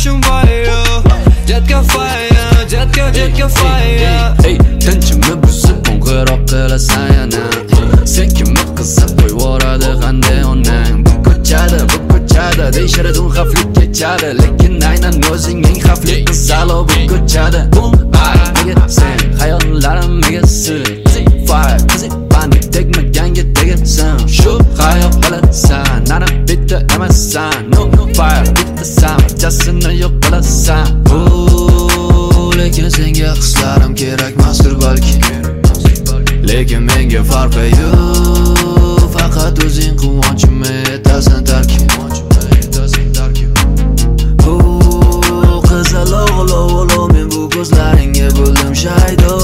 turmushim boyo. Jetga fire, jetga fire. Ey, tinchimni buzib qo'ng'iroq qilasan yana. Sen kimni qizib qo'yvoradi qanday onang? Bu ko'chada deyishadun xavfli kechadi, lekin aynan o'zing eng xavfli qizalo bu ko'chada. Nega sen hayollarim nega sir? Fire, qizik bandit tegmaganga tegasan. Shu hayot bilasan, ana bitta emassan. No fire, bitta sam, barchasini yo'q qilasan. Lekin senga hislarim kerak masdir balki. Lekin menga farqi yo'q, faqat o'zing quvonchimni etasan tarki. Qizil o'g'lov, men bu ko'zlaringga bo'ldim shaydo.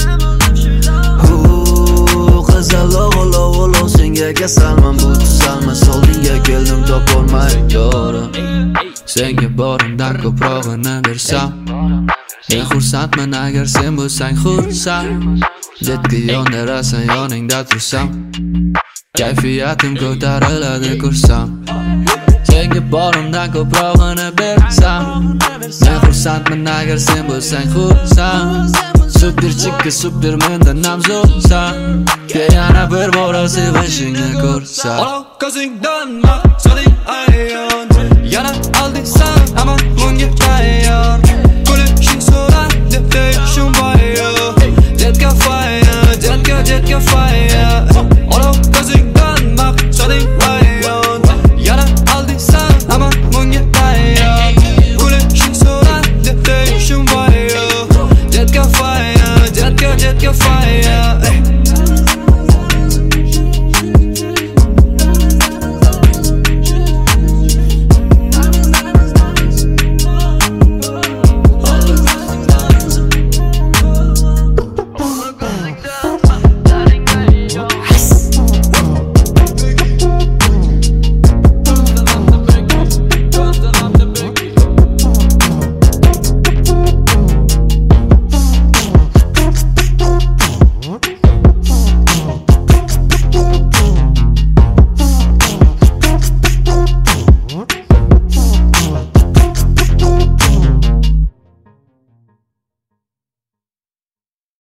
Qizil o'g'lov, senga kasalman, bu tuzalmas, oldinga keldim topolmay dori. Senga borimdan ko'prog'ini bersam, men xursandman agar sen bo'lsang xursand. Jetga yondirasan yoningda tursam, kayfiyatim ko'tariladi ko'rsam. Senga borimdan ko'prog'ini bersam, men xursandman agar sen bo'lsang xursand. Superchiqqa supermendan namzo'san, yana bir bora sevishingni ko'rsam. Olov ko'zingdan maqsading ayon, yana aldingsan, hamma bunga tayyor.